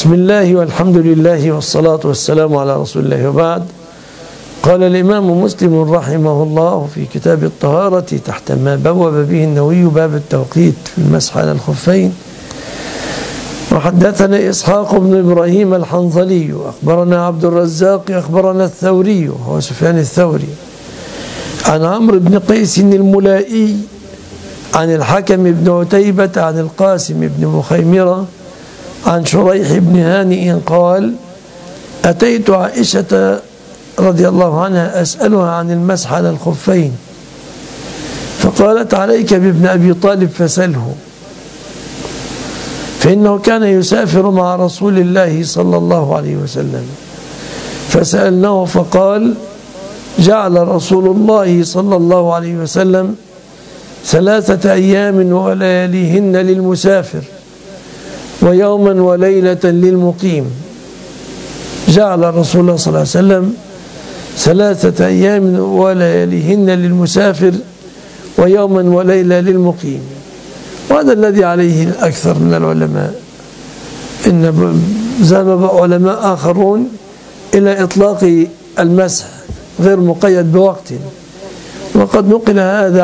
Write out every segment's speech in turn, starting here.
بسم الله والحمد لله والصلاة والسلام على رسول الله، وبعد. قال الإمام مسلم رحمه الله في كتاب الطهارة تحت ما بوب به النووي باب التوقيت في المسح على الخفين: وحدثنا إسحاق بن إبراهيم الحنظلي أخبرنا عبد الرزاق أخبرنا الثوري هو سفيان الثوري عن عمرو بن قيس الملائي عن الحكم بن عتيبة عن القاسم بن مخيمرة عن شريح بن هانئ قال: أتيت عائشة رضي الله عنها أسألها عن المسح على الخفين، فقالت: عليك بابن أبي طالب فسله، فإنه كان يسافر مع رسول الله صلى الله عليه وسلم. فسألناه فقال: جعل رسول الله صلى الله عليه وسلم 3 أيام ولياليهن للمسافر ويوما وليلة للمقيم. جعل رسول الله صلى الله عليه وسلم 3 أيام ولياليهن للمسافر ويوما وليلة للمقيم. وهذا الذي عليه الأكثر من العلماء. إن ذهب علماء آخرون إلى إطلاق المسح غير مقيد بوقت، وقد نقل هذا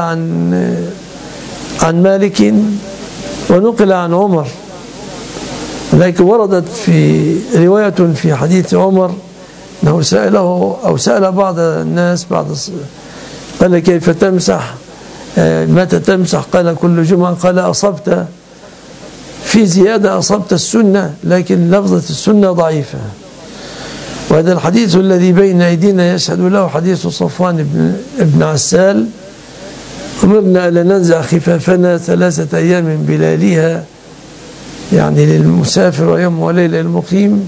عن مالك ونقل عن عمر، لكن وردت في رواية في حديث عمر أنه سأله أو سأل بعض الناس قال: كيف تمسح؟ متى تمسح؟ قال: كل جمعة. قال: أصبت. في زيادة: أصبت السنة، لكن لفظة السنة ضعيفة. وهذا الحديث الذي بين أيدينا يشهد له حديث صفوان بن عسال: أمرنا ألا ننزع خفافنا 3 أيام بلياليها، يعني للمسافر ويوم وليلة للمقيم،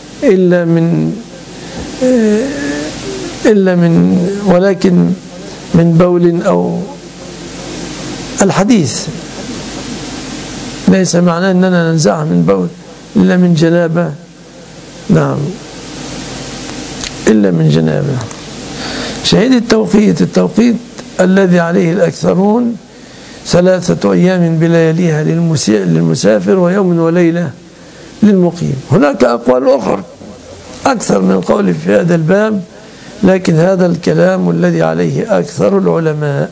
ولكن من بول أو الحديث ليس معناه أننا ننزعها من بول إلا من جنابة. نعم، إلا من جنابة. شهيد التوقيت الذي عليه الأكثرون 3 أيام بلياليها للمسافر ويوم وليلة للمقيم. هناك أقوال أخرى أكثر من قول في هذا الباب، لكن هذا الكلام الذي عليه أكثر العلماء.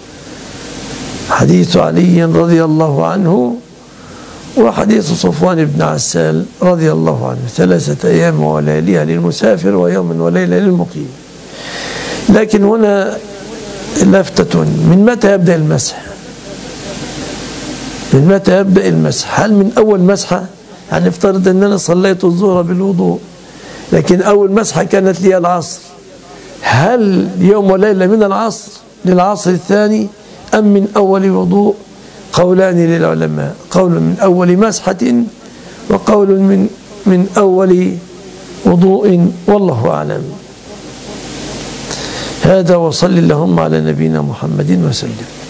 حديث علي رضي الله عنه وحديث صفوان بن عسال رضي الله عنه: 3 أيام ولياليها للمسافر ويوم وليلة للمقيم. لكن هنا لفتة: من متى يبدأ المسح؟ من متى يبدأ المسح؟ هل من أول مسحة؟ يعني افترض أننا صليت الظهر بالوضوء، لكن أول مسحة كانت لي العصر، هل يوم وليلة من العصر للعصر الثاني أم من أول وضوء؟ قولان للعلماء: قول من أول مسحة، وقول من أول وضوء، والله أعلم. هذا، وصل اللهم على نبينا محمد وسلم.